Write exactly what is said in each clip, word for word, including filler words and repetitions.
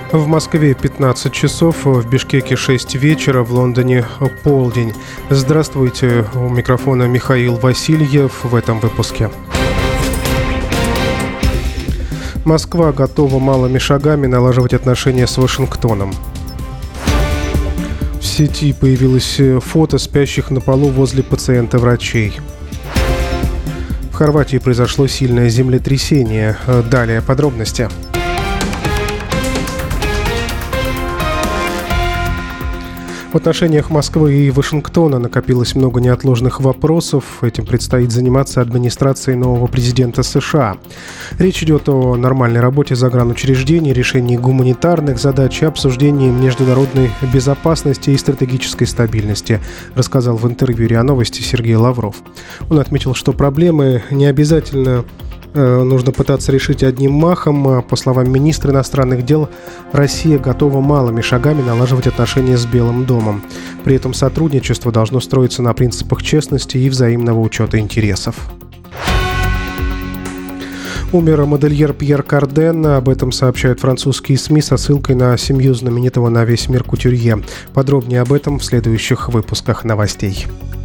В Москве пятнадцать часов, в Бишкеке шесть вечера, в Лондоне полдень. Здравствуйте, у микрофона Михаил Васильев в этом выпуске. Москва готова малыми шагами налаживать отношения с Вашингтоном. В сети появилось фото спящих на полу возле пациента врачей. В Хорватии произошло сильное землетрясение. Далее подробности. В отношениях Москвы и Вашингтона накопилось много неотложных вопросов. Этим предстоит заниматься администрации нового президента США. Речь идет о нормальной работе загранучреждений, решении гуманитарных задач и обсуждении международной безопасности и стратегической стабильности, рассказал в интервью РИА Новости Сергей Лавров. Он отметил, что проблемы не обязательно нужно пытаться решить одним махом. По словам министра иностранных дел, Россия готова малыми шагами налаживать отношения с Белым домом. При этом сотрудничество должно строиться на принципах честности и взаимного учета интересов. Умер модельер Пьер Карден. Об этом сообщают французские СМИ со ссылкой на семью знаменитого на весь мир кутюрье. Подробнее об этом в следующих выпусках новостей.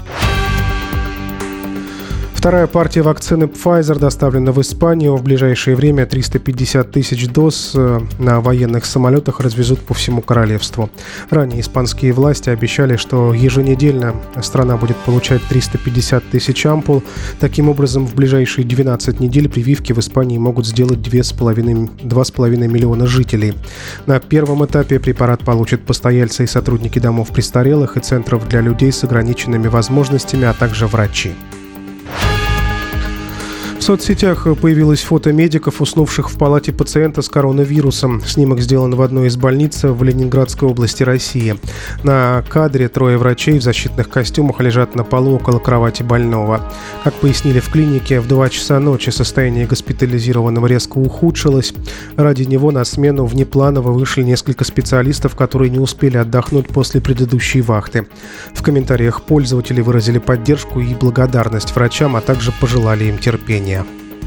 Вторая партия вакцины Pfizer доставлена в Испанию. В ближайшее время триста пятьдесят тысяч доз на военных самолетах развезут по всему королевству. Ранее испанские власти обещали, что еженедельно страна будет получать триста пятьдесят тысяч ампул. Таким образом, в ближайшие двенадцать недель прививки в Испании могут сделать два с половиной миллиона жителей. На первом этапе препарат получат постояльцы и сотрудники домов престарелых и центров для людей с ограниченными возможностями, а также врачи. В соцсетях появилось фото медиков, уснувших в палате пациента с коронавирусом. Снимок сделан в одной из больниц в Ленинградской области России. На кадре трое врачей в защитных костюмах лежат на полу около кровати больного. Как пояснили в клинике, в два часа ночи состояние госпитализированного резко ухудшилось. Ради него на смену внепланово вышли несколько специалистов, которые не успели отдохнуть после предыдущей вахты. В комментариях пользователи выразили поддержку и благодарность врачам, а также пожелали им терпения.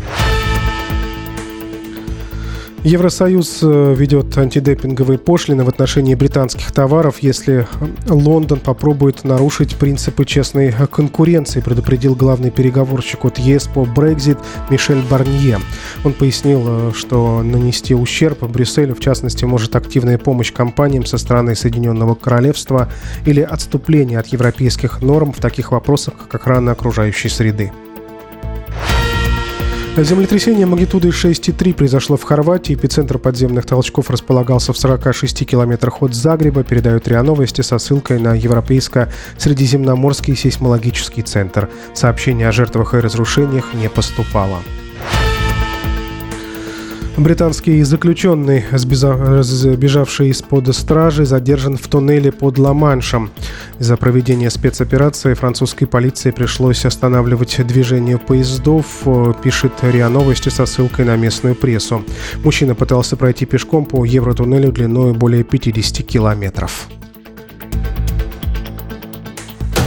Евросоюз ведет антидемпинговые пошлины в отношении британских товаров, если Лондон попробует нарушить принципы честной конкуренции, предупредил главный переговорщик от ЕС по Brexit Мишель Барнье. Он пояснил, что нанести ущерб Брюсселю, в частности, может активная помощь компаниям со стороны Соединенного Королевства или отступление от европейских норм в таких вопросах, как охрана окружающей среды. Землетрясение магнитудой шесть и три произошло в Хорватии. Эпицентр подземных толчков располагался в сорока шести километрах от Загреба, передают РИА Новости со ссылкой на Европейско-Средиземноморский сейсмологический центр. Сообщение о жертвах и разрушениях не поступало. Британский заключенный, сбежавший из-под стражи, задержан в туннеле под Ла-Маншем. Из-за проведения спецоперации французской полиции пришлось останавливать движение поездов, пишет РИА Новости со ссылкой на местную прессу. Мужчина пытался пройти пешком по Евротуннелю длиной более пятидесяти километров.